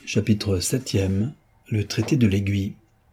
Chapitre 7e. Le traité de l'aiguille.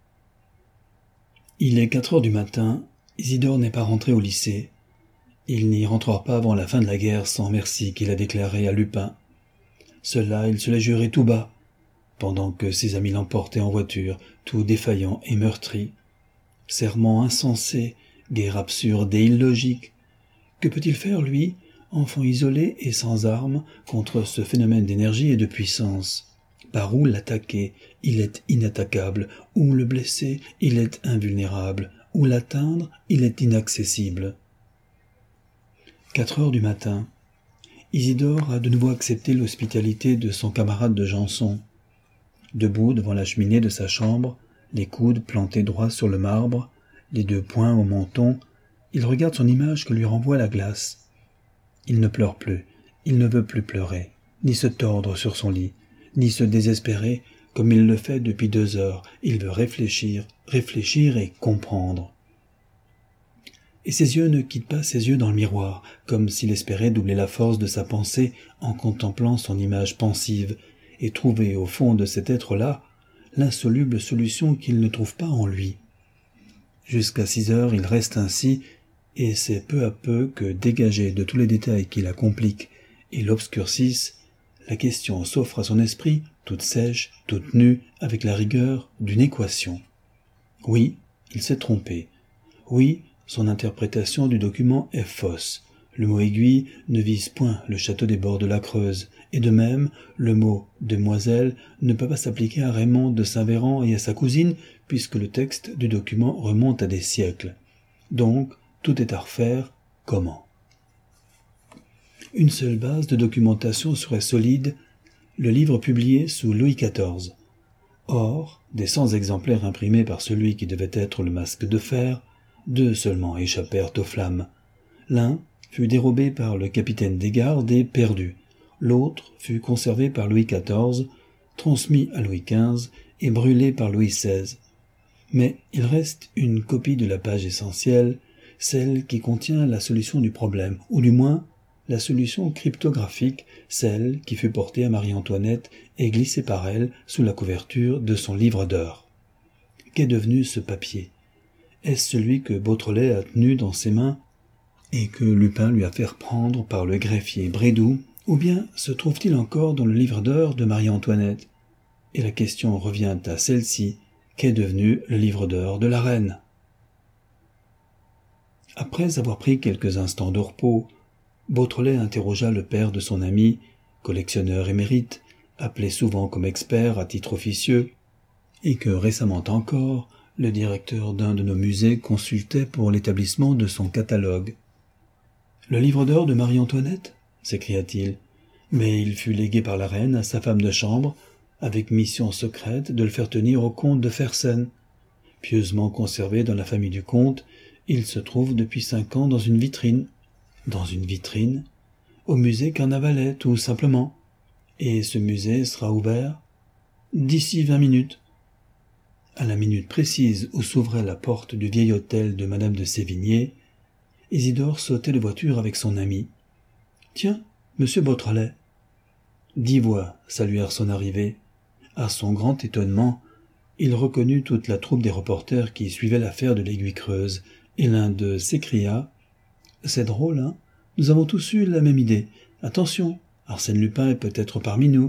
Il est 4 heures du matin, Isidore n'est pas rentré au lycée. Il n'y rentrera pas avant la fin de la guerre sans merci qu'il a déclaré à Lupin. Cela, il se l'a juré tout bas, pendant que ses amis l'emportaient en voiture, tout défaillant et meurtri. Serment insensé, guerre absurde et illogique. Que peut-il faire, lui, enfant isolé et sans armes, contre ce phénomène d'énergie et de puissance ? Par où l'attaquer, il est inattaquable, où le blesser, il est invulnérable, où l'atteindre, il est inaccessible. 4 heures du matin. Isidore a de nouveau accepté l'hospitalité de son camarade de Janson. Debout devant la cheminée de sa chambre, les coudes plantés droit sur le marbre, les 2 poings au menton, il regarde son image que lui renvoie la glace. Il ne pleure plus, il ne veut plus pleurer, ni se tordre sur son lit, ni se désespérer comme il le fait depuis 2 heures. Il veut réfléchir et comprendre. Et ses yeux ne quittent pas ses yeux dans le miroir, comme s'il espérait doubler la force de sa pensée en contemplant son image pensive, et trouver au fond de cet être-là l'insoluble solution qu'il ne trouve pas en lui. Jusqu'à 6 heures, il reste ainsi, et c'est peu à peu que, dégagé de tous les détails qui la compliquent et l'obscurcissent, la question s'offre à son esprit, toute sèche, toute nue, avec la rigueur d'une équation. Oui, il s'est trompé. Oui, son interprétation du document est fausse. Le mot aiguille ne vise point le château des bords de la Creuse, et de même, le mot demoiselle ne peut pas s'appliquer à Raymond de Saint-Véran et à sa cousine, puisque le texte du document remonte à des siècles. Donc, tout est à refaire. Comment ? Une seule base de documentation serait solide, le livre publié sous Louis XIV. Or, des 100 exemplaires imprimés par celui qui devait être le masque de fer, 2 seulement échappèrent aux flammes. L'un fut dérobé par le capitaine des gardes et perdu. L'autre fut conservé par Louis XIV, transmis à Louis XV et brûlé par Louis XVI. Mais il reste une copie de la page essentielle, celle qui contient la solution du problème, ou du moins la solution cryptographique, celle qui fut portée à Marie-Antoinette et glissée par elle sous la couverture de son livre d'heures. Qu'est devenu ce papier ? Est-ce celui que Beautrelet a tenu dans ses mains et que Lupin lui a fait reprendre par le greffier Brédoux, ou bien se trouve-t-il encore dans le livre d'heures de Marie-Antoinette ? Et la question revient à celle-ci, qu'est devenu le livre d'heures de la reine ? Après avoir pris quelques instants de repos, Beautrelet interrogea le père de son ami, collectionneur émérite, appelé souvent comme expert à titre officieux, et que récemment encore, le directeur d'un de nos musées consultait pour l'établissement de son catalogue. « Le livre d'heures de Marie-Antoinette » s'écria-t-il, mais il fut légué par la reine à sa femme de chambre, avec mission secrète de le faire tenir au comte de Fersen. Pieusement conservé dans la famille du comte, il se trouve depuis 5 ans dans une vitrine. Dans une vitrine ? Au musée Carnavalet, tout simplement. Et ce musée sera ouvert d'ici 20 minutes. À la minute précise où s'ouvrait la porte du vieil hôtel de Madame de Sévigné, Isidore sautait de voiture avec son ami. « Tiens, monsieur Beautrelet !» 10 voix saluèrent son arrivée. À son grand étonnement, il reconnut toute la troupe des reporters qui suivaient l'affaire de l'Aiguille Creuse, et l'un d'eux s'écria « C'est drôle, hein ? Nous avons tous eu la même idée. Attention, Arsène Lupin est peut-être parmi nous. »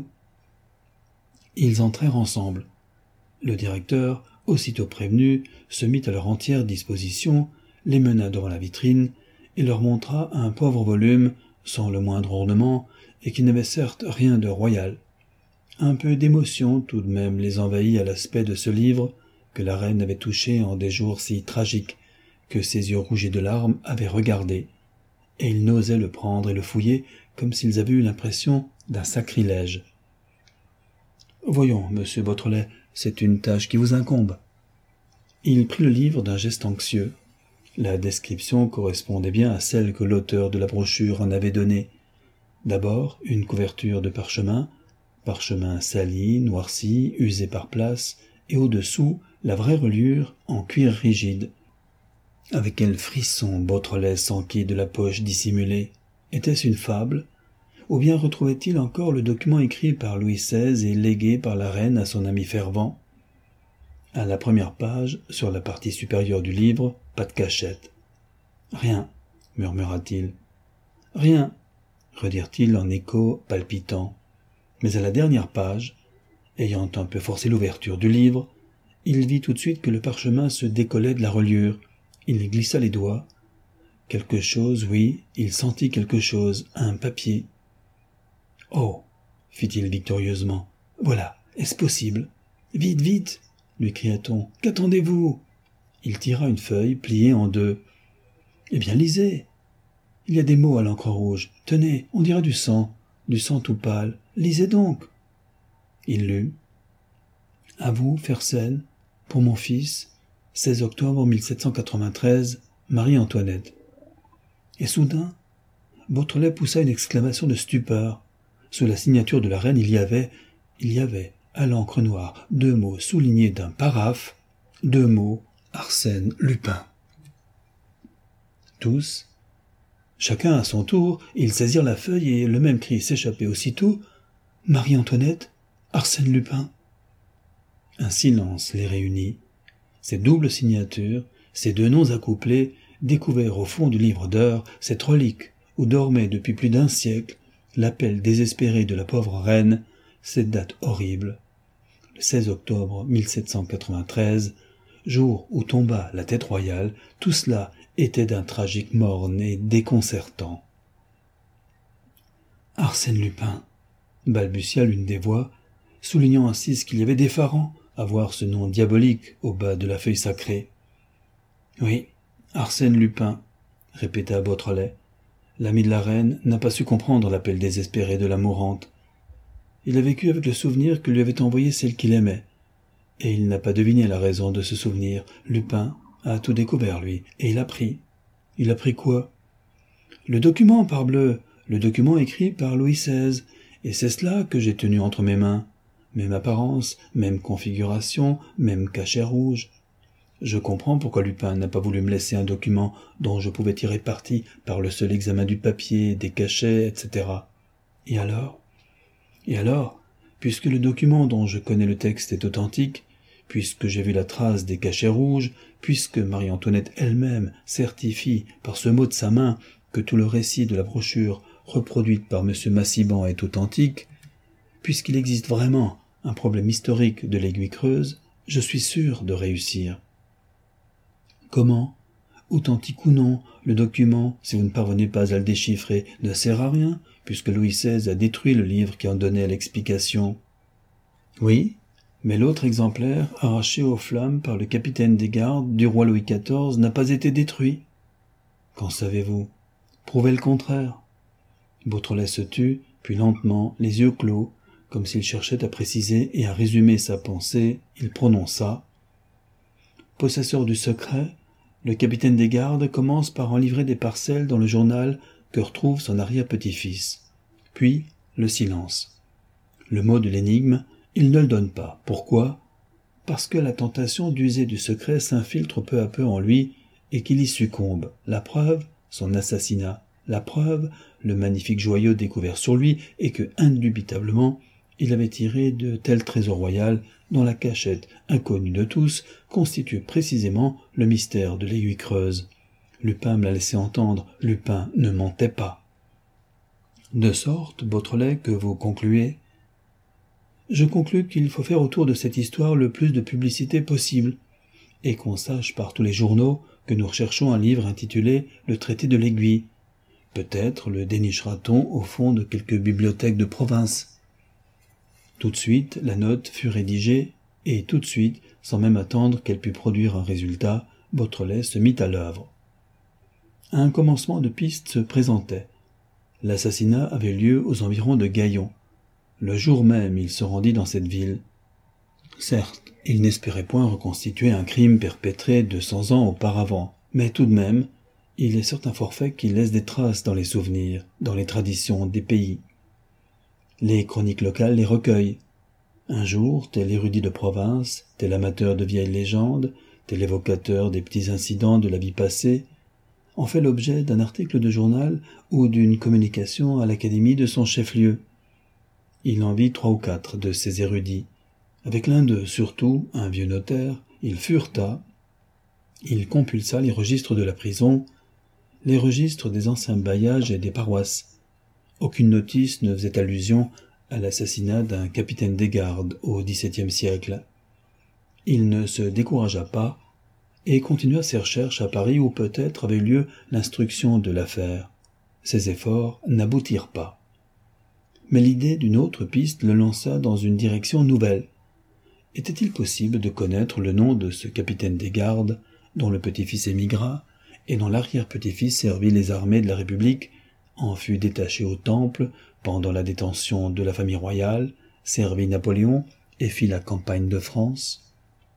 Ils entrèrent ensemble. Le directeur, aussitôt prévenu, se mit à leur entière disposition, les mena devant la vitrine et leur montra un pauvre volume, sans le moindre ornement, et qui n'avait certes rien de royal. Un peu d'émotion tout de même les envahit à l'aspect de ce livre que la reine avait touché en des jours si tragiques, que ses yeux rougis de larmes avaient regardé, et ils n'osaient le prendre et le fouiller comme s'ils avaient eu l'impression d'un sacrilège. « Voyons, monsieur Beautrelet, c'est une tâche qui vous incombe. » Il prit le livre d'un geste anxieux. La description correspondait bien à celle que l'auteur de la brochure en avait donnée. D'abord, une couverture de parchemin sali, noirci, usé par places, et au-dessous, la vraie reliure en cuir rigide. Avec quel frisson Beautrelet s'enquit de la poche dissimulée. Était-ce une fable ? Ou bien retrouvait-il encore le document écrit par Louis XVI et légué par la reine à son ami fervent? À la première page, sur la partie supérieure du livre, pas de cachette. « Rien, murmura-t-il. « Rien, redirent-ils en écho palpitant. Mais à la dernière page, ayant un peu forcé l'ouverture du livre, il vit tout de suite que le parchemin se décollait de la reliure. Il y glissa les doigts. Quelque chose, oui, il sentit quelque chose, un papier. « Oh !» fit-il victorieusement. « Voilà, est-ce possible ? Vite, vite !» lui cria-t-on. « Qu'attendez-vous » Il tira une feuille pliée en deux. « Eh bien, lisez ! Il y a des mots à l'encre rouge. Tenez, on dirait du sang tout pâle. Lisez donc !» Il lut. « À vous, Fersen, pour mon fils, 16 octobre 1793, Marie-Antoinette. » Et soudain, Beautrelet poussa une exclamation de stupeur. Sous la signature de la reine, il y avait, à l'encre noire, 2 mots soulignés d'un paraphe, 2 mots, Arsène Lupin. Tous, chacun à son tour, ils saisirent la feuille et le même cri s'échappait aussitôt. « Marie-Antoinette, Arsène Lupin !» Un silence les réunit. Ces doubles signatures, ces 2 noms accouplés, découverts au fond du livre d'heures, cette relique où dormait depuis plus d'1 siècle l'appel désespéré de la pauvre reine, cette date horrible, le 16 octobre 1793, jour où tomba la tête royale, tout cela était d'un tragique morne et déconcertant. « Arsène Lupin !» balbutia l'une des voix, soulignant ainsi ce qu'il y avait d'effarant à voir ce nom diabolique au bas de la feuille sacrée. « Oui, Arsène Lupin !» répéta Beautrelet. L'ami de la reine n'a pas su comprendre l'appel désespéré de la mourante. Il a vécu avec le souvenir que lui avait envoyé celle qu'il aimait, et il n'a pas deviné la raison de ce souvenir. Lupin a tout découvert, lui, et il a pris. Il a pris quoi? Le document, parbleu, le document écrit par Louis XVI, et c'est cela que j'ai tenu entre mes mains. Même apparence, même configuration, même cachet rouge. Je comprends pourquoi Lupin n'a pas voulu me laisser un document dont je pouvais tirer parti par le seul examen du papier, des cachets, etc. Et alors, puisque le document dont je connais le texte est authentique, puisque j'ai vu la trace des cachets rouges, puisque Marie-Antoinette elle-même certifie par ce mot de sa main que tout le récit de la brochure reproduite par M. Massiban est authentique, puisqu'il existe vraiment un problème historique de l'aiguille creuse, je suis sûr de réussir. Comment, authentique ou non, le document, si vous ne parvenez pas à le déchiffrer, ne sert à rien, puisque Louis XVI a détruit le livre qui en donnait l'explication. Oui, mais l'autre exemplaire, arraché aux flammes par le capitaine des gardes du roi Louis XIV, n'a pas été détruit. Qu'en savez-vous? Prouvez le contraire. Beautrelet se tut, puis lentement, les yeux clos, comme s'il cherchait à préciser et à résumer sa pensée, il prononça. Possesseur du secret, le capitaine des gardes commence par en livrer des parcelles dans le journal que retrouve son arrière-petit-fils. Puis, le silence. Le mot de l'énigme, il ne le donne pas. Pourquoi? Parce que la tentation d'user du secret s'infiltre peu à peu en lui et qu'il y succombe. La preuve, son assassinat. La preuve, le magnifique joyau découvert sur lui et que, indubitablement, il avait tiré de tel trésor royal dont la cachette, inconnue de tous, constitue précisément le mystère de l'aiguille creuse. Lupin me l'a laissé entendre, Lupin ne mentait pas. De sorte, Beautrelet, que vous concluez? Je conclus qu'il faut faire autour de cette histoire le plus de publicité possible, et qu'on sache par tous les journaux que nous recherchons un livre intitulé « Le traité de l'aiguille ». Peut-être le dénichera-t-on au fond de quelques bibliothèques de province. Tout de suite, la note fut rédigée, et tout de suite, sans même attendre qu'elle pût produire un résultat, Beautrelet se mit à l'œuvre. Un commencement de piste se présentait. L'assassinat avait lieu aux environs de Gaillon. Le jour même, il se rendit dans cette ville. Certes, il n'espérait point reconstituer un crime perpétré 200 ans auparavant, mais tout de même, il est certains forfaits qui laissent des traces dans les souvenirs, dans les traditions des pays. Les chroniques locales les recueillent. Un jour, tel érudit de province, tel amateur de vieilles légendes, tel évocateur des petits incidents de la vie passée, en fait l'objet d'un article de journal ou d'une communication à l'académie de son chef-lieu. Il en vit 3 ou 4 de ces érudits. Avec l'un d'eux, surtout, un vieux notaire, il fureta, il compulsa les registres de la prison, les registres des anciens bailliages et des paroisses. Aucune notice ne faisait allusion à l'assassinat d'un capitaine des gardes au XVIIe siècle. Il ne se découragea pas et continua ses recherches à Paris où peut-être avait lieu l'instruction de l'affaire. Ses efforts n'aboutirent pas. Mais l'idée d'une autre piste le lança dans une direction nouvelle. Était-il possible de connaître le nom de ce capitaine des gardes dont le petit-fils émigra et dont l'arrière-petit-fils servit les armées de la République, en fut détaché au Temple pendant la détention de la famille royale, servit Napoléon et fit la campagne de France?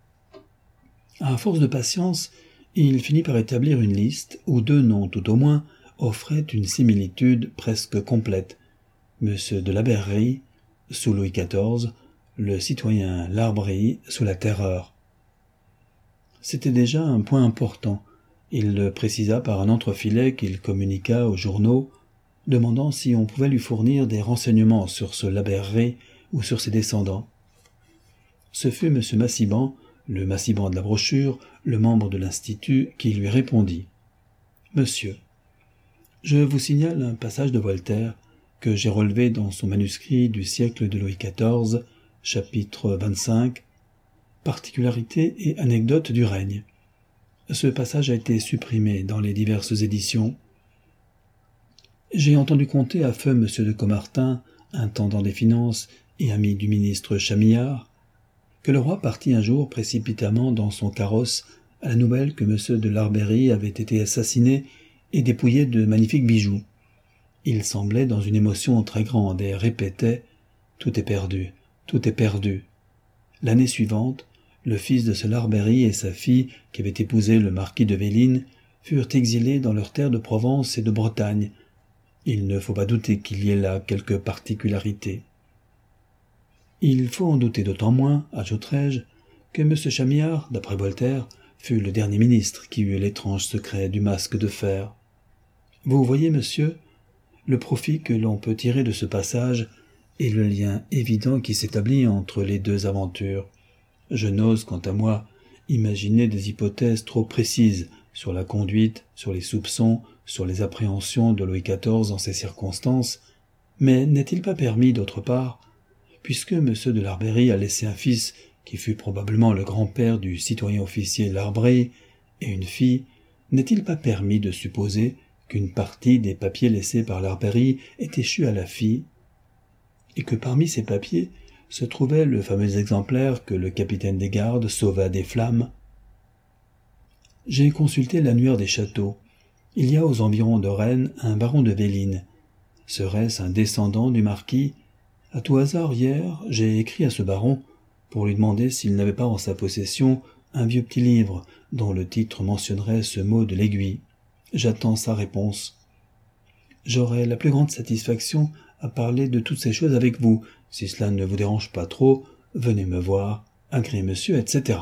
À force de patience, il finit par établir une liste où 2 noms tout au moins offraient une similitude presque complète. M. de la Berrerie, sous Louis XIV, le citoyen Larbrie, sous la Terreur. C'était déjà un point important. Il le précisa par un entrefilet qu'il communiqua aux journaux, demandant si on pouvait lui fournir des renseignements sur ce Laberré ou sur ses descendants. Ce fut M. Massiban, le Massiban de la brochure, le membre de l'Institut, qui lui répondit. « Monsieur, je vous signale un passage de Voltaire que j'ai relevé dans son manuscrit du siècle de Louis XIV, chapitre 25, Particularités et anecdotes du règne. Ce passage a été supprimé dans les diverses éditions. J'ai entendu conter à feu M. de Caumartin, intendant des finances et ami du ministre Chamillard, que le roi partit un jour précipitamment dans son carrosse à la nouvelle que M. de Larbeyrie avait été assassiné et dépouillé de magnifiques bijoux. Il semblait dans une émotion très grande et répétait « Tout est perdu, tout est perdu ». L'année suivante, le fils de ce Larbeyrie et sa fille, qui avaient épousé le marquis de Vélines, furent exilés dans leurs terres de Provence et de Bretagne. Il ne faut pas douter qu'il y ait là quelques particularités. Il faut en douter d'autant moins, ajouterai-je, que M. Chamillard, d'après Voltaire, fut le dernier ministre qui eut l'étrange secret du masque de fer. Vous voyez, monsieur, le profit que l'on peut tirer de ce passage et le lien évident qui s'établit entre les 2 aventures. Je n'ose, quant à moi, imaginer des hypothèses trop précises sur la conduite, sur les soupçons, sur les appréhensions de Louis XIV en ces circonstances, mais n'est-il pas permis, d'autre part, puisque M. de Larbeyrie a laissé un fils qui fut probablement le grand-père du citoyen officier Larbray, et une fille, n'est-il pas permis de supposer qu'une partie des papiers laissés par Larbeyrie est échue à la fille, et que parmi ces papiers se trouvait le fameux exemplaire que le capitaine des gardes sauva des flammes? J'ai consulté l'annuaire des châteaux. Il y a aux environs de Rennes un baron de Vélines. Serait-ce un descendant du marquis? À tout hasard, hier, j'ai écrit à ce baron pour lui demander s'il n'avait pas en sa possession un vieux petit livre dont le titre mentionnerait ce mot de l'aiguille. J'attends sa réponse. J'aurai la plus grande satisfaction à parler de toutes ces choses avec vous. Si cela ne vous dérange pas trop, venez me voir, agré monsieur, etc.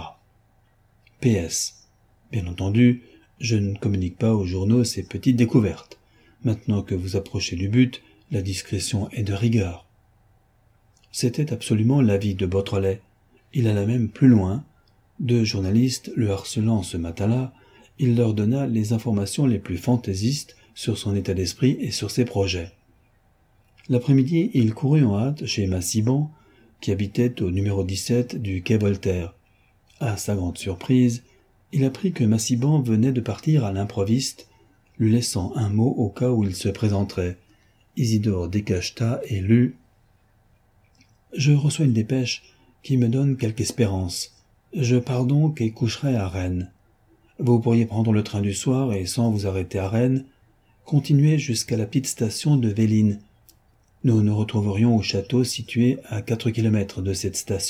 PS. Bien entendu, je ne communique pas aux journaux ces petites découvertes. Maintenant que vous approchez du but, la discrétion est de rigueur. C'était absolument l'avis de Beautrelet. Il alla même plus loin. 2 journalistes le harcelant ce matin-là, il leur donna les informations les plus fantaisistes sur son état d'esprit et sur ses projets. L'après-midi, il courut en hâte chez Massiban, qui habitait au numéro 17 du quai Voltaire. À sa grande surprise, il apprit que Massiban venait de partir à l'improviste, lui laissant un mot au cas où il se présenterait. Isidore décacheta et lut « Je reçois une dépêche qui me donne quelque espérance. Je pars donc et coucherai à Rennes. Vous pourriez prendre le train du soir et, sans vous arrêter à Rennes, continuer jusqu'à la petite station de Vélines. Nous nous retrouverions au château situé à 4 kilomètres de cette station. »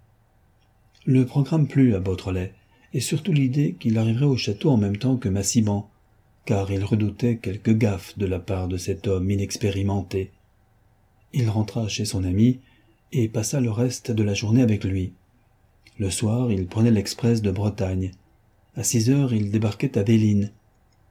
Le programme plut à Beautrelet, et surtout l'idée qu'il arriverait au château en même temps que Massiban, car il redoutait quelque gaffe de la part de cet homme inexpérimenté. Il rentra chez son ami et passa le reste de la journée avec lui. Le soir, il prenait l'express de Bretagne. À 6 heures, il débarquait à Vélines.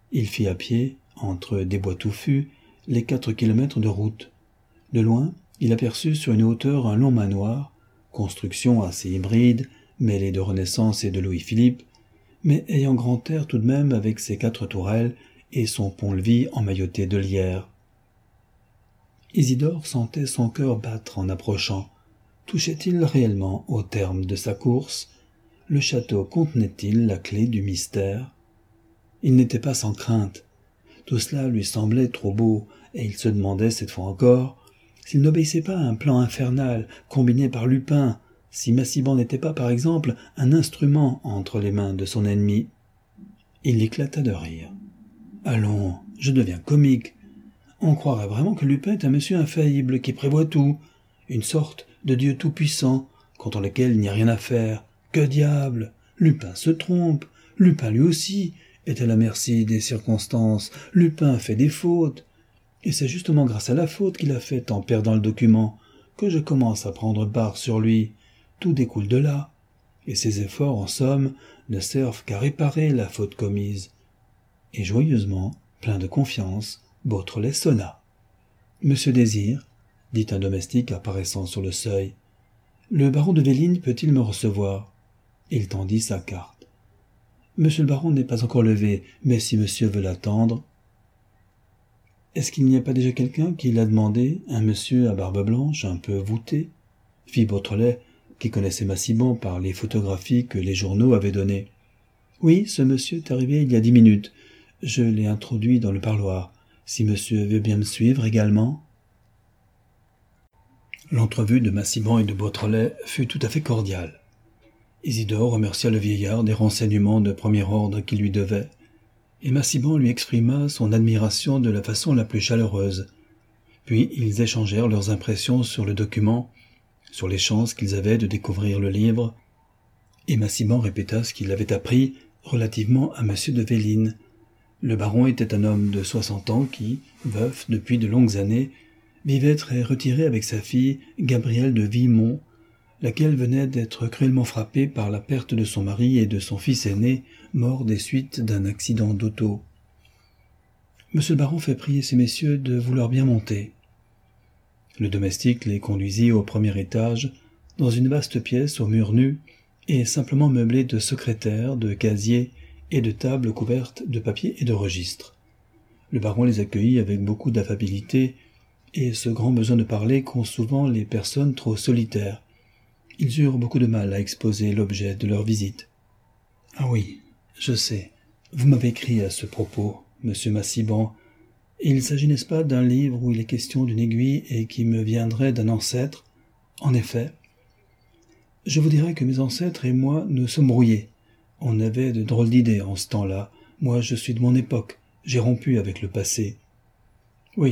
Il fit à pied, entre des bois touffus, les 4 kilomètres de route. De loin, il aperçut sur une hauteur un long manoir, construction assez hybride, mêlée de Renaissance et de Louis-Philippe, mais ayant grand air tout de même avec ses 4 tourelles et son pont-levis emmailloté de lierre. Isidore sentait son cœur battre en approchant. Touchait-il réellement au terme de sa course? Le château contenait-il la clé du mystère? Il n'était pas sans crainte. Tout cela lui semblait trop beau, et il se demandait cette fois encore s'il n'obéissait pas à un plan infernal combiné par Lupin, si Massiban n'était pas, par exemple, un instrument entre les mains de son ennemi. Il éclata de rire. « Allons, je deviens comique. On croirait vraiment que Lupin est un monsieur infaillible qui prévoit tout, une sorte de dieu tout-puissant, contre lequel il n'y a rien à faire. Que diable! Lupin se trompe. Lupin lui aussi est à la merci des circonstances. Lupin fait des fautes. Et c'est justement grâce à la faute qu'il a faite en perdant le document que je commence à prendre part sur lui. Tout découle de là. Et ses efforts, en somme, ne servent qu'à réparer la faute commise. » Et joyeusement, plein de confiance, Beautrelet sonna. « Monsieur Désir, » dit un domestique apparaissant sur le seuil, « le baron de Vélines peut-il me recevoir ?» Il tendit sa carte. « Monsieur le baron n'est pas encore levé, mais si monsieur veut l'attendre... » « Est-ce qu'il n'y a pas déjà quelqu'un qui l'a demandé, un monsieur à barbe blanche, un peu voûté ?» fit Beautrelet, qui connaissait Massiban par les photographies que les journaux avaient données. « Oui, ce monsieur est arrivé il y a 10 minutes. Je l'ai introduit dans le parloir. Si monsieur veut bien me suivre également... » L'entrevue de Massiban et de Beautrelet fut tout à fait cordiale. Isidore remercia le vieillard des renseignements de premier ordre qu'il lui devait, et Massiban lui exprima son admiration de la façon la plus chaleureuse. Puis ils échangèrent leurs impressions sur le document, sur les chances qu'ils avaient de découvrir le livre, et Massiban répéta ce qu'il avait appris relativement à M. de Vélines. Le baron était un homme de 60 ans qui, veuf depuis de longues années, vivait très retiré avec sa fille Gabrielle de Vimont, laquelle venait d'être cruellement frappée par la perte de son mari et de son fils aîné, mort des suites d'un accident d'auto. Monsieur le baron fait prier ces messieurs de vouloir bien monter. Le domestique les conduisit au premier étage, dans une vaste pièce aux murs nus, et simplement meublée de secrétaires, de casiers et de tables couvertes de papier et de registres. Le baron les accueillit avec beaucoup d'affabilité, et ce grand besoin de parler qu'ont souvent les personnes trop solitaires. Ils eurent beaucoup de mal à exposer l'objet de leur visite. « Ah oui, je sais, vous m'avez écrit à ce propos, monsieur Massiban. Il s'agit, n'est-ce pas, d'un livre où il est question d'une aiguille et qui me viendrait d'un ancêtre. En effet, je vous dirais que mes ancêtres et moi nous sommes brouillés. On avait de drôles d'idées en ce temps-là. Moi, je suis de mon époque. J'ai rompu avec le passé. »« Oui, »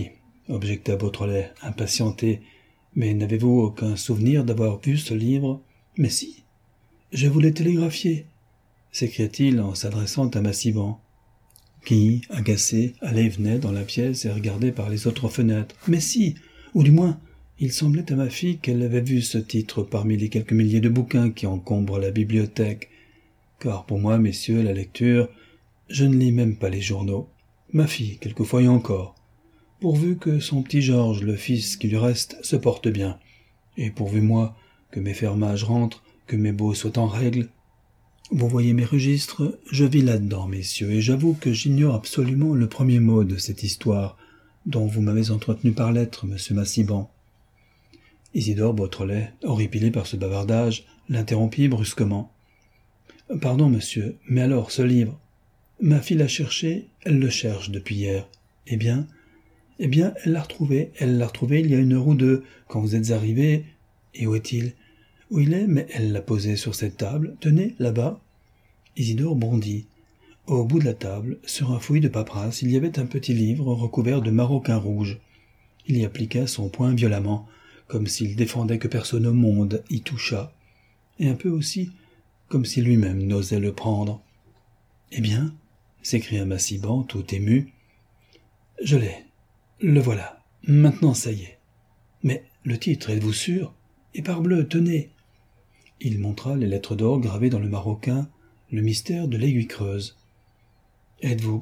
objecta Beautrelet, impatienté. « Mais n'avez-vous aucun souvenir d'avoir vu ce livre ?»« Mais si, je vous l'ai télégraphié, » s'écria-t-il en s'adressant à Massiban, qui, agacé, allait et venait dans la pièce et regardait par les autres fenêtres. « Mais si, ou du moins, il semblait à ma fille qu'elle avait vu ce titre parmi les quelques milliers de bouquins qui encombrent la bibliothèque. Car pour moi, messieurs, la lecture, je ne lis même pas les journaux. Ma fille, quelquefois et encore. Pourvu que son petit Georges, le fils qui lui reste, se porte bien, et pourvu moi que mes fermages rentrent, que mes baux soient en règle. Vous voyez mes registres, je vis là-dedans, messieurs, et j'avoue que j'ignore absolument le premier mot de cette histoire, dont vous m'avez entretenu par lettre, monsieur Massiban. » Isidore Beautrelet, horripilé par ce bavardage, l'interrompit brusquement. « Pardon, monsieur, mais alors, ce livre, ma fille l'a cherché, elle le cherche depuis hier. Eh bien, elle l'a retrouvé il y a 1 heure ou 2, quand vous êtes arrivés. Et où est-il ? Où il est, mais elle l'a posé sur cette table. Tenez, là-bas. » Isidore bondit. Au bout de la table, sur un fouillis de paperasse, il y avait un petit livre recouvert de maroquin rouge. Il y appliqua son poing violemment, comme s'il défendait que personne au monde y touchât, et un peu aussi comme si lui-même n'osait le prendre. « Eh bien ?» s'écria Massiban, tout ému. « Je l'ai. Le voilà. Maintenant, ça y est. Mais le titre, êtes-vous sûr ? Et parbleu, tenez !» Il montra les lettres d'or gravées dans le maroquin, le mystère de l'aiguille creuse. « Êtes-vous convaincu ?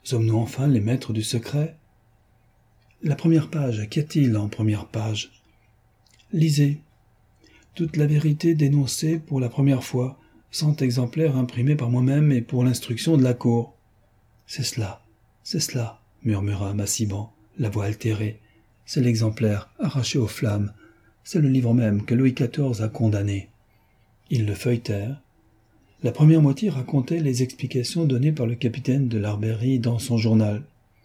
Sommes-nous enfin les maîtres du secret? La première page, qu'y a-t-il en première page? Lisez. Toute la vérité dénoncée pour la première fois, 100 exemplaires imprimés par moi-même et pour l'instruction de la cour. C'est cela, murmura Massiban, la voix altérée. C'est l'exemplaire arraché aux flammes. C'est le livre même que Louis XIV a condamné. Ils le feuilletèrent. La première moitié racontait les explications données par le capitaine de l'Arberie dans son journal.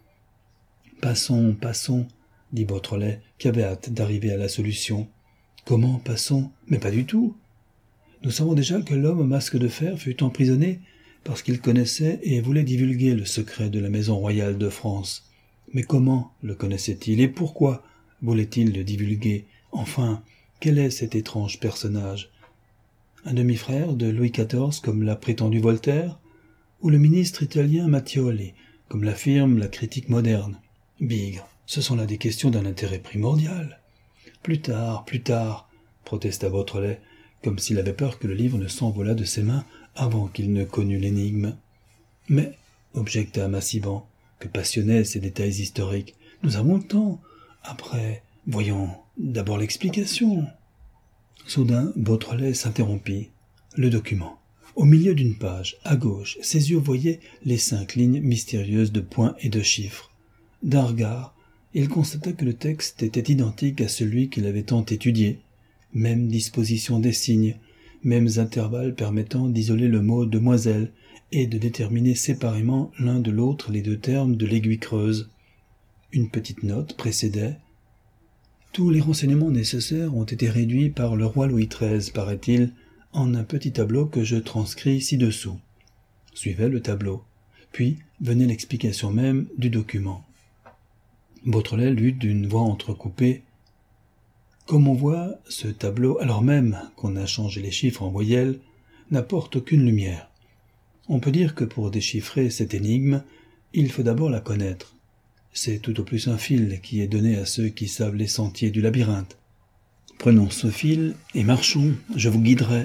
Passons, dit Beautrelet, qui avait hâte d'arriver à la solution. Comment passons? Mais pas du tout. Nous savons déjà que l'homme au masque de fer fut emprisonné parce qu'il connaissait et voulait divulguer le secret de la maison royale de France. Mais comment le connaissait-il et pourquoi voulait-il le divulguer? Enfin, quel est cet étrange personnage? Un demi-frère de Louis XIV, comme l'a prétendu Voltaire, ou le ministre italien Mattioli, comme l'affirme la critique moderne? Bigre, ce sont là des questions d'un intérêt primordial. Plus tard, protesta Beautrelet, comme s'il avait peur que le livre ne s'envolât de ses mains avant qu'il ne connût l'énigme. Mais, objecta Massiban, que passionnaient ces détails historiques, nous avons le temps. Après, voyons d'abord l'explication. Soudain, Beautrelet s'interrompit. Le document. Au milieu d'une page, à gauche, ses yeux voyaient les 5 lignes mystérieuses de points et de chiffres. D'un regard, il constata que le texte était identique à celui qu'il avait tant étudié. Même disposition des signes, mêmes intervalles permettant d'isoler le mot demoiselle et de déterminer séparément l'un de l'autre les 2 termes de l'aiguille creuse. Une petite note précédait. Tous les renseignements nécessaires ont été réduits par le roi Louis XIII, paraît-il, en un petit tableau que je transcris ci-dessous. Suivait le tableau. Puis venait l'explication même du document. Beautrelet lut d'une voix entrecoupée. Comme on voit, ce tableau, alors même qu'on a changé les chiffres en voyelles, n'apporte aucune lumière. On peut dire que pour déchiffrer cette énigme, il faut d'abord la connaître. C'est tout au plus un fil qui est donné à ceux qui savent les sentiers du labyrinthe. Prenons ce fil et marchons, je vous guiderai.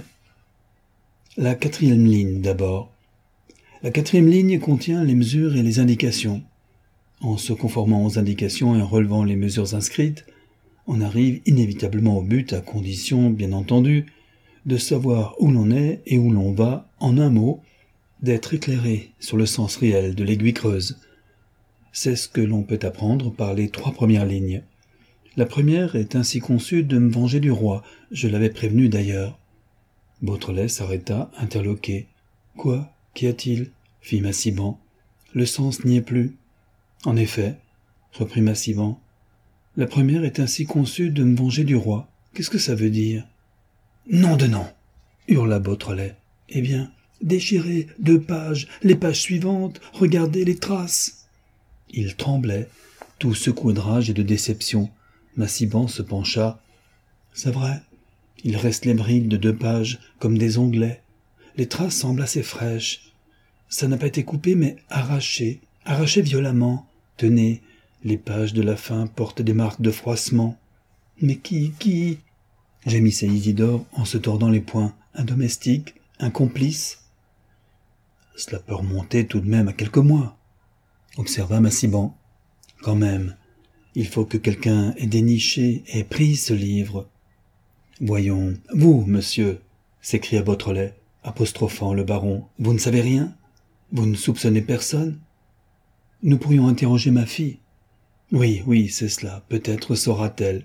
La 4e ligne d'abord. La 4e ligne contient les mesures et les indications. En se conformant aux indications et en relevant les mesures inscrites, on arrive inévitablement au but à condition, bien entendu, de savoir où l'on est et où l'on va, en un mot, d'être éclairé sur le sens réel de l'aiguille creuse. C'est ce que l'on peut apprendre par les 3 premières lignes. La première est ainsi conçue de me venger du roi, je l'avais prévenu d'ailleurs. Beautrelet s'arrêta, interloqué. « Quoi? Qu'y a-t-il » fit Massiban. « Le sens n'y est plus. » « En effet, » reprit Massiban, « la première est ainsi conçue de me venger du roi. Qu'est-ce que ça veut dire ?»« Nom de nom !» hurla Beautrelet. « Eh bien, déchirez 2 pages, les pages suivantes, regardez les traces. » Il tremblait, tout secoué de rage et de déception. Massiban se pencha. « C'est vrai, il reste les brides de 2 pages, comme des onglets. Les traces semblent assez fraîches. Ça n'a pas été coupé, mais arraché violemment. Tenez, les pages de la fin portent des marques de froissement. »« Mais qui » gémissait Isidore en se tordant les poings. « Un domestique, un complice ?»« Cela peut remonter tout de même à quelques mois, » observa Massiban. « Quand même, il faut que quelqu'un ait déniché et pris ce livre. »« Voyons, vous, monsieur, » s'écria Beautrelet, apostrophant le baron, « vous ne savez rien? Vous ne soupçonnez personne? » Nous pourrions interroger ma fille. Oui, c'est cela. Peut-être saura-t-elle.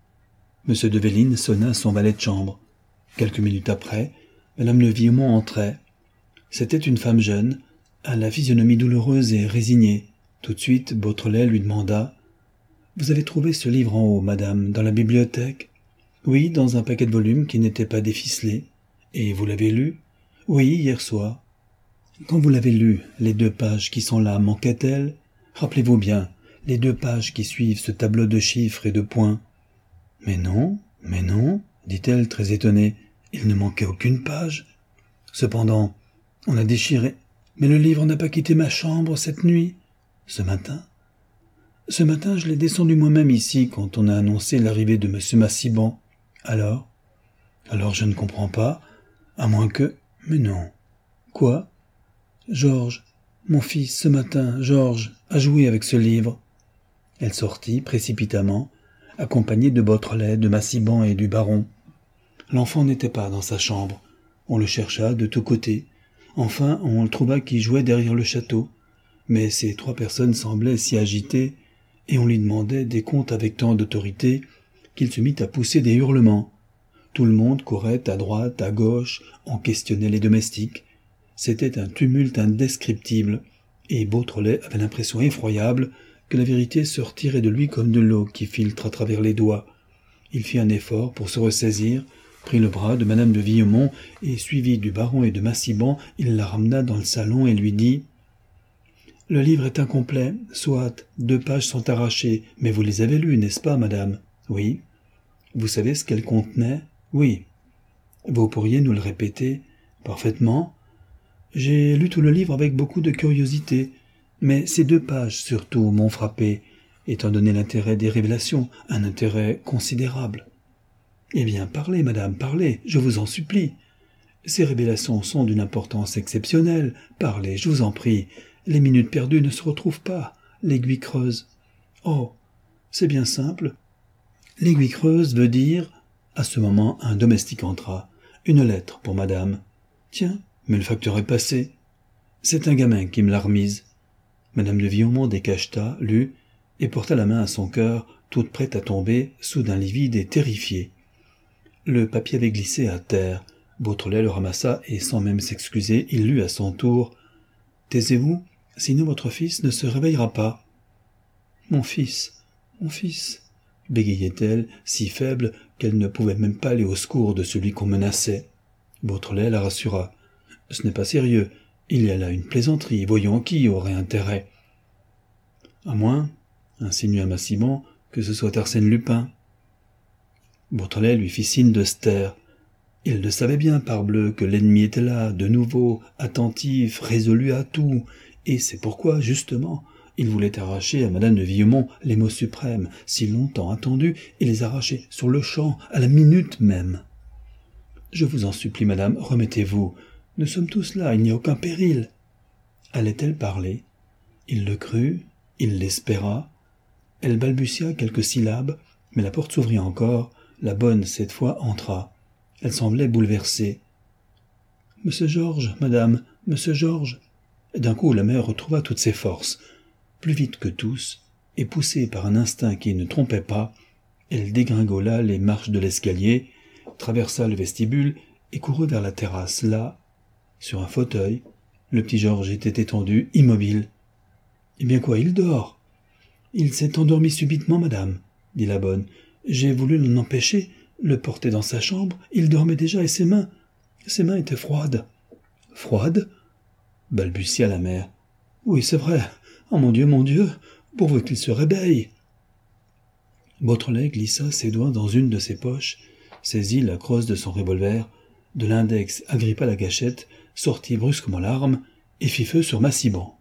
M. de Vélines sonna son valet de chambre. Quelques minutes après, Madame de Villemont entrait. C'était une femme jeune, à la physionomie douloureuse et résignée. Tout de suite, Beautrelet lui demanda « Vous avez trouvé ce livre en haut, madame, dans la bibliothèque ?»« Oui, dans un paquet de volumes qui n'était pas déficelé. »« Et vous l'avez lu ?»« Oui, hier soir. » Quand vous l'avez lu, les 2 pages qui sont là manquaient-elles? Rappelez-vous bien, les 2 pages qui suivent ce tableau de chiffres et de points. Mais non, dit-elle très étonnée, il ne manquait aucune page. Cependant, on a déchiré. Mais le livre n'a pas quitté ma chambre cette nuit. Ce matin, je l'ai descendu moi-même ici quand on a annoncé l'arrivée de M. Massiban. Alors, je ne comprends pas, à moins que... Mais non. Quoi? Georges, Mon fils, ce matin, Georges, a joué avec ce livre. » Elle sortit précipitamment, accompagnée de Beautrelet, de Massiban et du baron. L'enfant n'était pas dans sa chambre. On le chercha de tous côtés. Enfin, on le trouva qui jouait derrière le château. Mais ces 3 personnes semblaient si agitées, et on lui demandait des comptes avec tant d'autorité, qu'il se mit à pousser des hurlements. Tout le monde courait à droite, à gauche, on questionnait les domestiques. C'était un tumulte indescriptible, et Beautrelet avait l'impression effroyable que la vérité sortirait de lui comme de l'eau qui filtre à travers les doigts. Il fit un effort pour se ressaisir, prit le bras de madame de Villemont, et suivi du baron et de Massiban, il la ramena dans le salon et lui dit « Le livre est incomplet, soit 2 pages sont arrachées, mais vous les avez lues, n'est-ce pas, madame ? » ?»« Oui. »« Vous savez ce qu'elles contenaient ? » ?»« Oui. »« Vous pourriez nous le répéter ? » ?»« Parfaitement. » »« J'ai lu tout le livre avec beaucoup de curiosité, mais ces 2 pages surtout m'ont frappé, étant donné l'intérêt des révélations, un intérêt considérable. » « Eh bien, parlez, madame, parlez, je vous en supplie. Ces révélations sont d'une importance exceptionnelle. Parlez, je vous en prie. Les minutes perdues ne se retrouvent pas. L'aiguille creuse. Oh, c'est bien simple. L'aiguille creuse veut dire... » À ce moment, un domestique entra. « Une lettre pour madame. »« Tiens, mais le facteur est passé. »« C'est un gamin qui me l'a remise. » Madame de Villemont décacheta, lut, et porta la main à son cœur, toute prête à tomber, soudain livide et terrifiée. Le papier avait glissé à terre. Beautrelet le ramassa et, sans même s'excuser, il lut à son tour. « Taisez-vous, sinon votre fils ne se réveillera pas. »« Mon fils, bégayait-elle, si faible qu'elle ne pouvait même pas aller au secours de celui qu'on menaçait. Beautrelet la rassura. « Ce n'est pas sérieux. Il y a là une plaisanterie. Voyons qui aurait intérêt. »« À moins, insinua Massiban, que ce soit Arsène Lupin. » Beautrelet lui fit signe de se taire. Il le savait bien, parbleu, que l'ennemi était là, de nouveau, attentif, résolu à tout, et c'est pourquoi, justement, il voulait arracher à madame de Villemont les mots suprêmes, si longtemps attendus, et les arracher sur le champ, à la minute même. « Je vous en supplie, madame, remettez-vous. Nous sommes tous là, il n'y a aucun péril. » Allait-elle parler? Il le crut, il l'espéra. Elle balbutia quelques syllabes, mais la porte s'ouvrit encore. La bonne, cette fois, entra. Elle semblait bouleversée. « Monsieur Georges, madame, monsieur Georges !» D'un coup, la mère retrouva toutes ses forces. Plus vite que tous, et poussée par un instinct qui ne trompait pas, elle dégringola les marches de l'escalier, traversa le vestibule et courut vers la terrasse. Là, sur un fauteuil, le petit Georges était étendu, immobile. « Eh bien quoi, il dort ?»« Il s'est endormi subitement, madame, » dit la bonne. « J'ai voulu l'en empêcher, le porter dans sa chambre, il dormait déjà, et ses mains étaient froides. »« Froides ?» balbutia la mère. « Oui, c'est vrai. Oh mon Dieu, pourvu qu'il se réveille !» Beautrelet glissa ses doigts dans une de ses poches, saisit la crosse de son revolver, de l'index agrippa la gâchette, sortit brusquement l'arme et fit feu sur Massiban.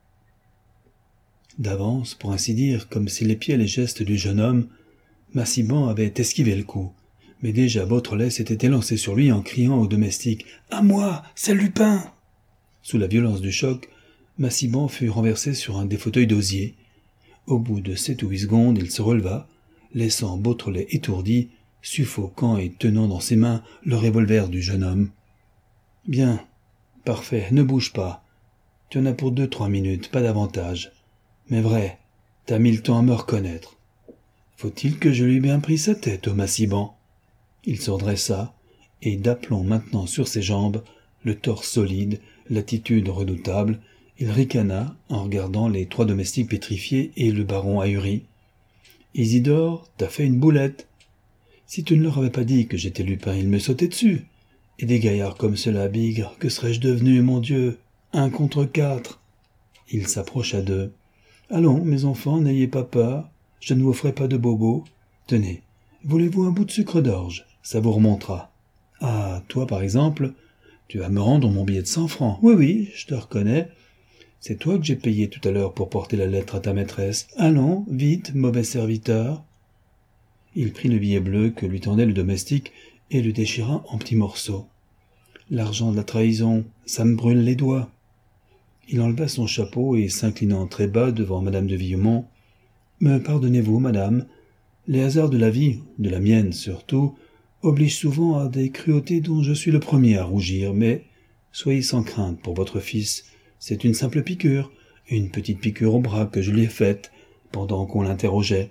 D'avance, pour ainsi dire, comme s'il épiait les gestes du jeune homme, Massiban avait esquivé le coup, mais déjà Beautrelet s'était élancé sur lui en criant au domestique « À moi, c'est Lupin !» Sous la violence du choc, Massiban fut renversé sur un des fauteuils d'osier. Au bout de 7 ou 8 secondes, il se releva, laissant Beautrelet étourdi, suffoquant et tenant dans ses mains le revolver du jeune homme. « Bien, parfait, ne bouge pas. Tu en as pour 2-3 minutes, pas davantage. Mais vrai, t'as mis le temps à me reconnaître. Faut-il que je lui ai bien pris sa tête au Massiban ?» Il se redressa, et d'aplomb maintenant sur ses jambes, le torse solide, l'attitude redoutable, il ricana en regardant les 3 domestiques pétrifiés et le baron ahuri. « Isidore, t'as fait une boulette. Si tu ne leur avais pas dit que j'étais Lupin, ils me sautaient dessus. Et des gaillards comme cela, bigre, que serais-je devenu, mon Dieu? 1 contre 4. » Il s'approcha d'eux. « Allons, mes enfants, n'ayez pas peur. Je ne vous ferai pas de bobos. Tenez, voulez-vous un bout de sucre d'orge? Ça vous remontera. Ah, toi, par exemple, tu vas me rendre mon billet de 100 francs. Oui, je te reconnais. C'est toi que j'ai payé tout à l'heure pour porter la lettre à ta maîtresse. Allons, vite, mauvais serviteur. » Il prit le billet bleu que lui tendait le domestique et le déchira en petits morceaux. « L'argent de la trahison, ça me brûle les doigts. » Il enleva son chapeau et, s'inclinant très bas devant madame de Villemont, « Me pardonnez-vous, madame, les hasards de la vie, de la mienne surtout, obligent souvent à des cruautés dont je suis le premier à rougir, mais soyez sans crainte pour votre fils, c'est une simple piqûre, une petite piqûre au bras que je lui ai faite pendant qu'on l'interrogeait.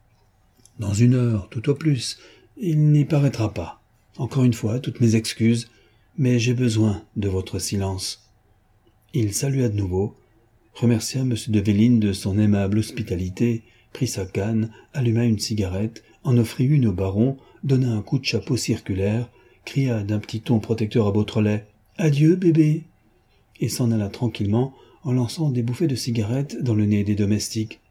Dans 1 heure, tout au plus, il n'y paraîtra pas. Encore une fois, toutes mes excuses, mais j'ai besoin de votre silence. » Il salua de nouveau, remercia M. de Vélines de son aimable hospitalité, prit sa canne, alluma une cigarette, en offrit une au baron, donna un coup de chapeau circulaire, cria d'un petit ton protecteur à Beautrelet « Adieu, bébé !» et s'en alla tranquillement en lançant des bouffées de cigarette dans le nez des domestiques.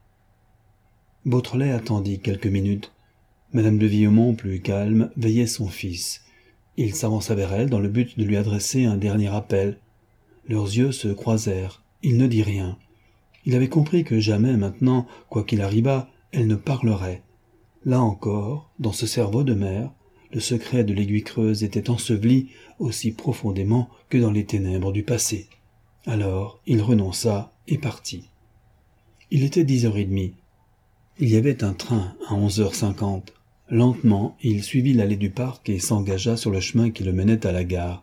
Beautrelet attendit quelques minutes. Madame de Villemont, plus calme, veillait son fils. Il s'avança vers elle dans le but de lui adresser un dernier appel. Leurs yeux se croisèrent. Il ne dit rien. Il avait compris que jamais maintenant, quoi qu'il arrivât, elle ne parlerait. Là encore, dans ce cerveau de mère, le secret de l'aiguille creuse était enseveli aussi profondément que dans les ténèbres du passé. Alors, il renonça et partit. Il était 10h30. Il y avait un train à 11h50. Lentement, il suivit l'allée du parc et s'engagea sur le chemin qui le menait à la gare.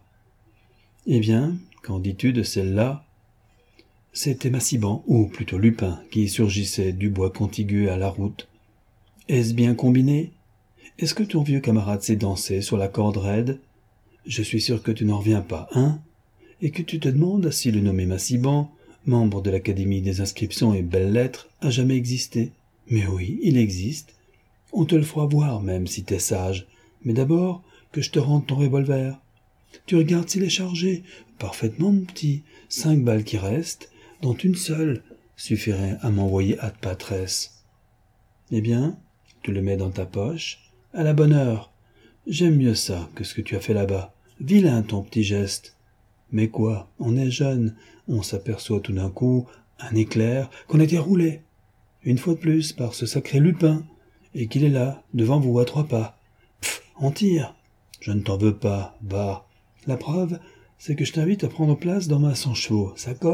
« Eh bien, qu'en dis-tu de celle-là » C'était Massiban, ou plutôt Lupin, qui surgissait du bois contigu à la route. « Est-ce bien combiné ? Est-ce que ton vieux camarade s'est dansé sur la corde raide ? Je suis sûr que tu n'en reviens pas, hein ? Et que tu te demandes si le nommé Massiban, membre de l'Académie des inscriptions et belles-lettres, a jamais existé. Mais oui, il existe. On te le fera voir même si t'es sage. Mais d'abord, que je te rende ton revolver. Tu regardes s'il est chargé. Parfaitement, mon petit. 5 balles qui restent, dont une seule, suffirait à m'envoyer ad patresse. Eh bien, tu le mets dans ta poche. À la bonne heure. J'aime mieux ça que ce que tu as fait là-bas. Vilain ton petit geste. Mais quoi, on est jeune, on s'aperçoit tout d'un coup, un éclair, qu'on était roulé. Une fois de plus par ce sacré Lupin, et qu'il est là, devant vous à 3 pas. Pff, on tire. Je ne t'en veux pas, bah. La preuve, c'est que je t'invite à prendre place dans ma 100 chevaux. Ça colle ?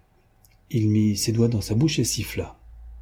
Il mit ses doigts dans sa bouche et siffla.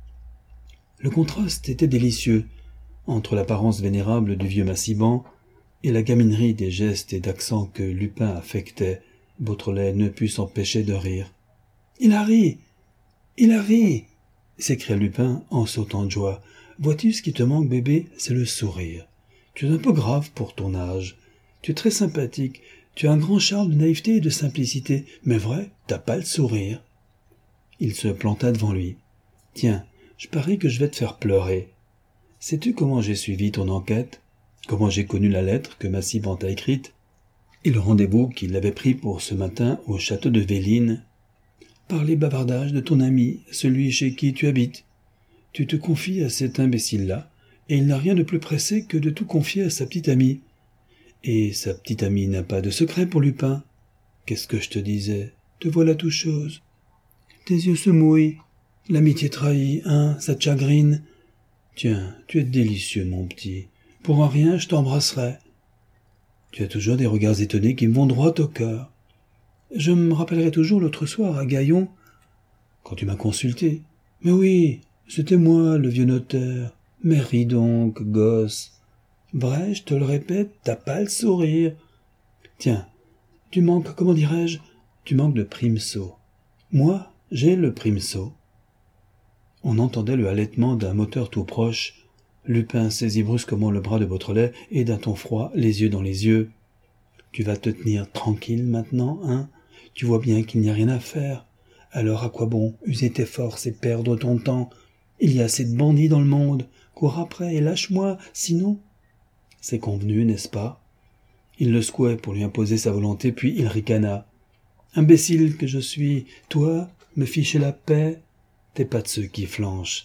Le contraste était délicieux, entre l'apparence vénérable du vieux Massiban et la gaminerie des gestes et d'accents que Lupin affectait. Beautrelet ne put s'empêcher de rire. « Il a ri ! Il a ri !» s'écria Lupin en sautant de joie. « Vois-tu ce qui te manque, bébé ? C'est le sourire. Tu es un peu grave pour ton âge. Tu es très sympathique. Tu as un grand charme de naïveté et de simplicité. Mais vrai, t'as pas le sourire. » Il se planta devant lui. « Tiens, je parie que je vais te faire pleurer. Sais-tu comment j'ai suivi ton enquête ? Comment j'ai connu la lettre que Massiban t'a écrite ? Et le rendez-vous qu'il avait pris pour ce matin au château de Vélines ? Par les bavardages de ton ami, celui chez qui tu habites. Tu te confies à cet imbécile-là, et il n'a rien de plus pressé que de tout confier à sa petite amie. Et sa petite amie n'a pas de secret pour Lupin. Qu'est-ce que je te disais ? Te voilà tout chose. Tes yeux se mouillent. L'amitié trahie, hein, ça te chagrine. Tiens, tu es délicieux, mon petit. Pour un rien, je t'embrasserai. Tu as toujours des regards étonnés qui me vont droit au cœur. Je me rappellerai toujours l'autre soir à Gaillon, quand tu m'as consulté. Mais oui, c'était moi, le vieux notaire. Mais ris donc, gosse. Vrai, je te le répète, t'as pas le sourire. Tiens, tu manques, comment dirais-je, tu manques de Prim'Saut. Moi, j'ai le Prim'Saut. On entendait le halètement d'un moteur tout proche. Lupin saisit brusquement le bras de Beautrelet et d'un ton froid, les yeux dans les yeux. « Tu vas te tenir tranquille maintenant, hein ? Tu vois bien qu'il n'y a rien à faire. Alors à quoi bon user tes forces et perdre ton temps ? Il y a assez de bandits dans le monde. Cours après et lâche-moi, sinon... » C'est convenu, n'est-ce pas ? Il le secouait pour lui imposer sa volonté, puis il ricana. « Imbécile que je suis, toi, me ficher la paix ? T'es pas de ceux qui flanchent.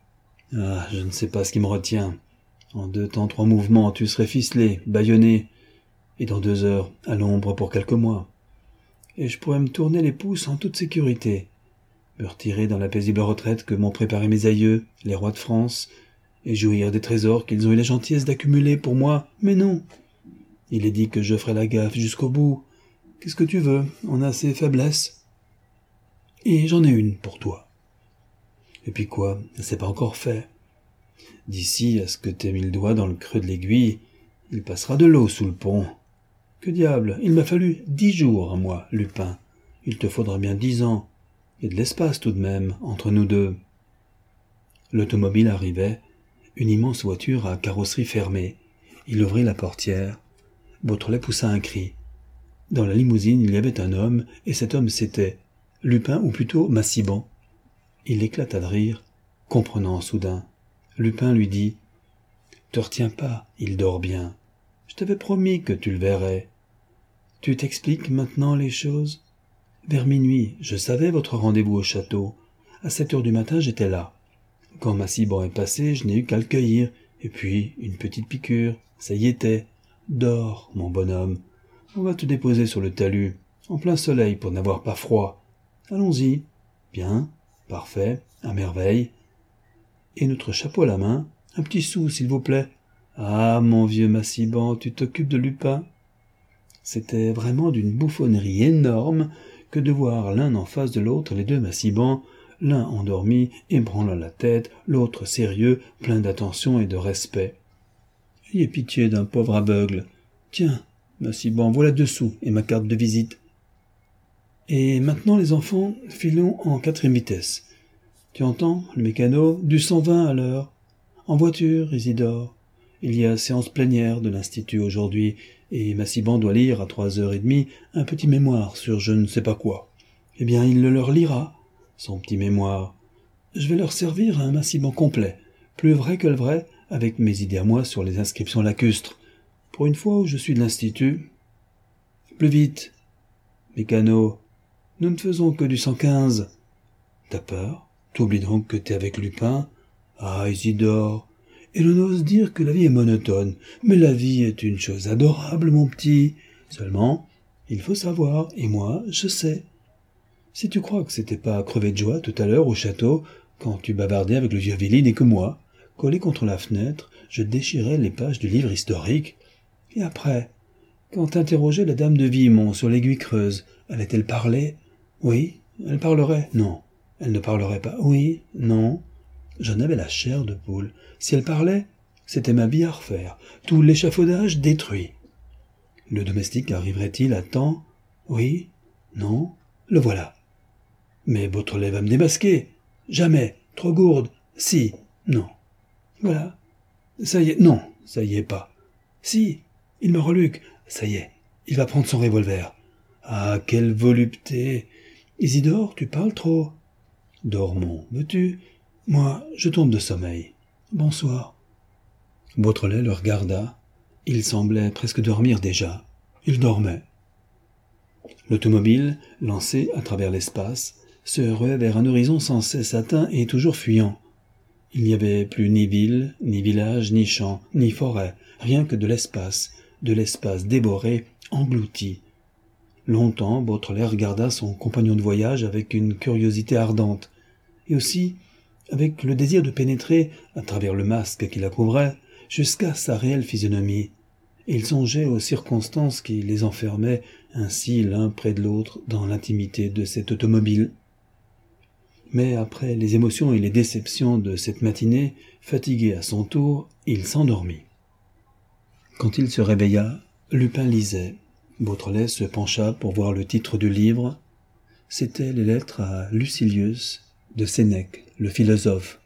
Ah, je ne sais pas ce qui me retient. En 2 temps, 3 mouvements, tu serais ficelé, bâillonné, et dans 2 heures, à l'ombre pour quelques mois. Et je pourrais me tourner les pouces en toute sécurité, me retirer dans la paisible retraite que m'ont préparé mes aïeux, les rois de France, et jouir des trésors qu'ils ont eu la gentillesse d'accumuler pour moi. Mais non, il est dit que je ferai la gaffe jusqu'au bout. Qu'est-ce que tu veux ? On a ses faiblesses. Et j'en ai une pour toi. Et puis quoi, c'est pas encore fait. D'ici à ce que t'aies mis le doigt dans le creux de l'aiguille, il passera de l'eau sous le pont. Que diable, il m'a fallu 10 jours à moi, Lupin. Il te faudra bien 10 ans. Et de l'espace tout de même, entre nous deux. L'automobile arrivait, une immense voiture à carrosserie fermée. Il ouvrit la portière. Beautrelet poussa un cri. Dans la limousine, il y avait un homme, et cet homme c'était Lupin, ou plutôt Massiban. Il éclata de rire, comprenant soudain. Lupin lui dit « Te retiens pas, il dort bien. Je t'avais promis que tu le verrais. Tu t'expliques maintenant les choses ? Vers minuit, je savais votre rendez-vous au château. À 7 heures du matin, j'étais là. Quand Massiban est passé, je n'ai eu qu'à le cueillir. Et puis, une petite piqûre. Ça y était. Dors, mon bonhomme. On va te déposer sur le talus, en plein soleil pour n'avoir pas froid. Allons-y. Bien, parfait, à merveille. Et notre chapeau à la main, un petit sou, s'il vous plaît. Ah, mon vieux Massiban, tu t'occupes de Lupin ? C'était vraiment d'une bouffonnerie énorme que de voir l'un en face de l'autre les deux Massiban, l'un endormi, ébranlant la tête, l'autre sérieux, plein d'attention et de respect. Ayez pitié d'un pauvre aveugle. Tiens, Massiban, voilà 2 sous et ma carte de visite. Et maintenant, les enfants, filons en 4e vitesse. Tu entends, le mécano, du 120 à l'heure. En voiture, Isidore. Il y a séance plénière de l'Institut aujourd'hui, et Massiban doit lire à 3h30 un petit mémoire sur je ne sais pas quoi. Eh bien, il le leur lira, son petit mémoire. Je vais leur servir un Massiban complet, plus vrai que le vrai, avec mes idées à moi sur les inscriptions lacustres. Pour une fois où je suis de l'Institut. Plus vite. Mécano, nous ne faisons que du 115. T'as peur ? T'oublies donc que t'es avec Lupin ? Ah, Isidore, et l'on ose dire que la vie est monotone, mais la vie est une chose adorable, mon petit. Seulement, il faut savoir, et moi, je sais. Si tu crois que c'était pas à crever de joie tout à l'heure au château, quand tu bavardais avec le vieux Véline et que moi, collé contre la fenêtre, je déchirais les pages du livre historique. Et après, quand t'interrogeais la dame de Vimont sur l'aiguille creuse, allait-elle parler ? Oui, elle parlerait. Non, elle ne parlerait pas. Oui, non. J'en avais la chair de poule. Si elle parlait, c'était ma vie à refaire. Tout l'échafaudage détruit. Le domestique arriverait-il à temps ? Oui, non, le voilà. Mais Beautrelet va me démasquer. Jamais, trop gourde. Si, non. Voilà. Ça y est, non, ça y est pas. Si, il me reluque. Ça y est, il va prendre son revolver. Ah, quelle volupté. Isidore, tu parles trop. Dormons, veux-tu ? Moi, je tombe de sommeil. Bonsoir. Beautrelet le regarda. Il semblait presque dormir déjà. Il dormait. L'automobile, lancée à travers l'espace, se ruait vers un horizon sans cesse atteint et toujours fuyant. Il n'y avait plus ni ville, ni village, ni champ, ni forêt, rien que de l'espace dévoré, englouti. Longtemps, Beautrelet regarda son compagnon de voyage avec une curiosité ardente, et aussi avec le désir de pénétrer, à travers le masque qui la couvrait, jusqu'à sa réelle physionomie. Et il songeait aux circonstances qui les enfermaient ainsi l'un près de l'autre dans l'intimité de cette automobile. Mais après les émotions et les déceptions de cette matinée, fatigué à son tour, il s'endormit. Quand il se réveilla, Lupin lisait. Beautrelet se pencha pour voir le titre du livre. C'étaient les lettres à Lucilius de Sénèque, le philosophe.